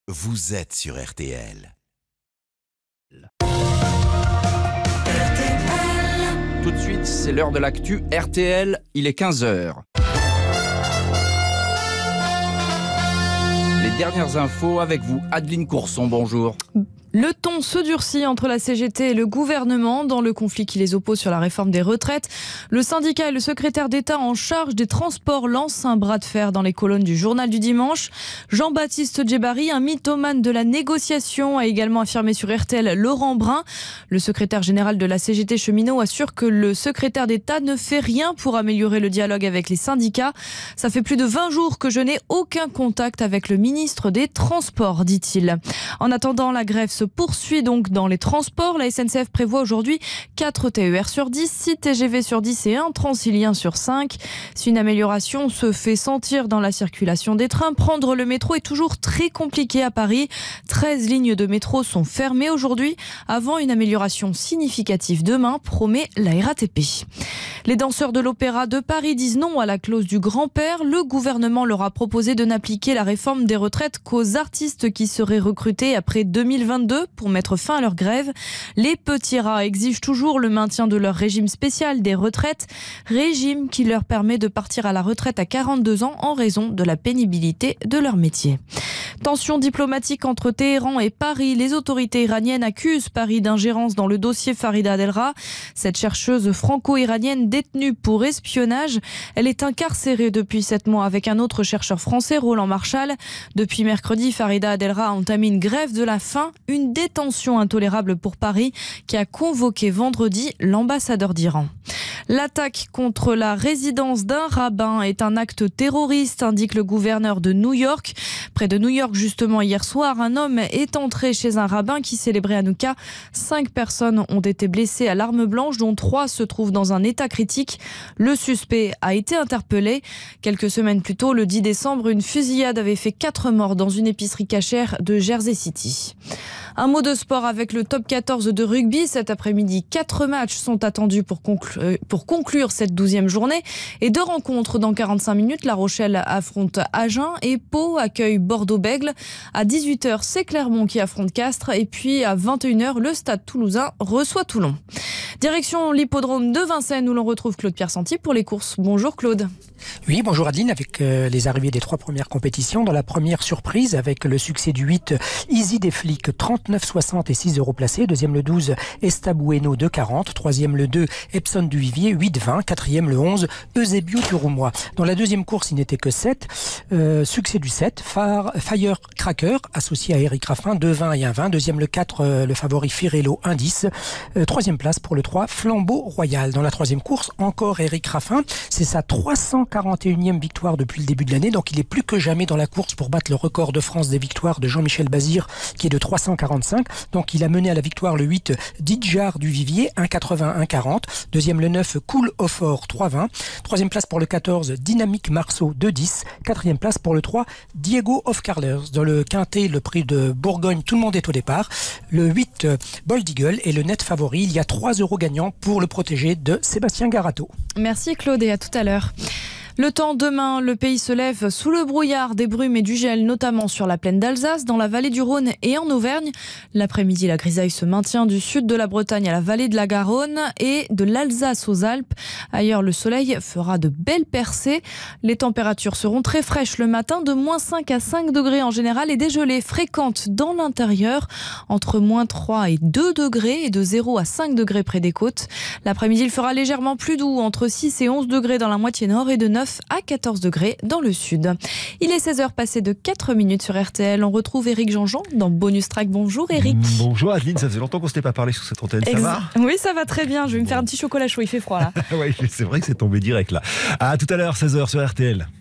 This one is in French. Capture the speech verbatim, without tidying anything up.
vous êtes sur R T L. Tout de suite, c'est l'heure de l'actu R T L, il est quinze heures. Les dernières infos avec vous, Adeline Courson, bonjour. Le ton se durcit entre la C G T et le gouvernement dans le conflit qui les oppose sur la réforme des retraites. Le syndicat et le secrétaire d'État en charge des transports lancent un bras de fer dans les colonnes du journal du dimanche. Jean-Baptiste Djebari, un mythomane de la négociation, a également affirmé sur R T L Laurent Brun. Le secrétaire général de la C G T cheminot assure que le secrétaire d'État ne fait rien pour améliorer le dialogue avec les syndicats. Ça fait plus de vingt jours que je n'ai aucun contact avec le ministre des Transports, dit-il. En attendant, la grève se poursuit donc dans les transports. La S N C F prévoit aujourd'hui quatre T E R sur dix, six T G V sur dix et un Transilien sur cinq. Si une amélioration se fait sentir dans la circulation des trains, prendre le métro est toujours très compliqué à Paris. treize lignes de métro sont fermées aujourd'hui avant une amélioration significative demain, promet la R A T P. Les danseurs de l'Opéra de Paris disent non à la clause du grand-père. Le gouvernement leur a proposé de n'appliquer la réforme des retraites qu'aux artistes qui seraient recrutés après deux mille vingt-deux pour mettre fin à leur grève. Les petits rats exigent toujours le maintien de leur régime spécial des retraites, régime qui leur permet de partir à la retraite à quarante-deux ans en raison de la pénibilité de leur métier. Tension diplomatique entre Téhéran et Paris. Les autorités iraniennes accusent Paris d'ingérence dans le dossier Farida Delra. Cette chercheuse franco-iranienne détenue pour espionnage, elle est incarcérée depuis sept mois avec un autre chercheur français, Roland Marchal. Depuis mercredi, Farida Delra a entamé une grève de la faim, une détention intolérable pour Paris qui a convoqué vendredi l'ambassadeur d'Iran. L'attaque contre la résidence d'un rabbin est un acte terroriste, indique le gouverneur de New York. Près de New York, justement, hier soir, un homme est entré chez un rabbin qui célébrait Hanouka. Cinq personnes ont été blessées à l'arme blanche, dont trois se trouvent dans un état critique. Le suspect a été interpellé. Quelques semaines plus tôt, le dix décembre, une fusillade avait fait quatre morts dans une épicerie cachère de Jersey City. Un mot de sport avec le top quatorze de rugby. Cet après-midi, quatre matchs sont attendus pour conclure, pour conclure cette douzième journée. Et deux rencontres dans quarante-cinq minutes. La Rochelle affronte Agen et Pau accueille Bordeaux-Bègles. À dix-huit heures, c'est Clermont qui affronte Castres. Et puis à vingt et une heures, le Stade Toulousain reçoit Toulon. Direction l'hippodrome de Vincennes où l'on retrouve Claude-Pierre Santi pour les courses. Bonjour Claude. Oui, bonjour Adeline, avec euh, les arrivées des trois premières compétitions. Dans la première surprise, avec le succès du huit, Easy des Flics, trente-neuf soixante et six euros placés. Deuxième le douze, Estabueno, deux quarante. Troisième le deux, Epson du Vivier, huit vingt. Quatrième le onze, Eusebio du Roumois. Dans la deuxième course, il n'était que sept. Euh, succès du sept, Far, Firecracker, associé à Eric Raffin, deux vingt et un vingt. Deuxième le quatre, euh, le favori Firello, un dix. Euh, troisième place pour le trois, Flambeau Royal. Dans la troisième course, encore Eric Raffin. C'est sa trois cent quarante et unième victoire depuis le début de l'année, donc il est plus que jamais dans la course pour battre le record de France des victoires de Jean-Michel Bazir qui est de trois cent quarante-cinq. Donc il a mené à la victoire le huit, Didjar du Vivier, un quatre-vingt, un quarante. Deuxième le neuf, Cool Offort, trois vingt. Troisième place pour le quatorze, Dynamique Marceau, deux dix. Quatrième place pour le trois, Diego of Carlers. Dans le quintet, le prix de Bourgogne, tout le monde est au départ. Le huit, Bold Eagle est le net favori. Il y a trois euros gagnants pour le protégé de Sébastien Garato. Merci Claude et à tout à l'heure. Le temps demain, le pays se lève sous le brouillard, des brumes et du gel, notamment sur la plaine d'Alsace, dans la vallée du Rhône et en Auvergne. L'après-midi, la grisaille se maintient du sud de la Bretagne à la vallée de la Garonne et de l'Alsace aux Alpes. Ailleurs, le soleil fera de belles percées. Les températures seront très fraîches le matin, de moins cinq à cinq degrés en général et des gelées fréquentes dans l'intérieur, entre moins trois et deux degrés et de zéro à cinq degrés près des côtes. L'après-midi, il fera légèrement plus doux, entre six et onze degrés dans la moitié nord et de neuf à quatorze degrés dans le sud. Il est seize heures passées de quatre minutes sur R T L. On retrouve Éric Jean-Jean dans Bonus Track. Bonjour Éric. Bonjour Adeline, ça faisait longtemps qu'on ne s'était pas parlé sur cette antenne. Ça Ex- va ? Oui, ça va très bien. Je vais me faire un petit chocolat chaud, il fait froid là. Oui, c'est vrai que c'est tombé direct là. À tout à l'heure, seize heures sur R T L.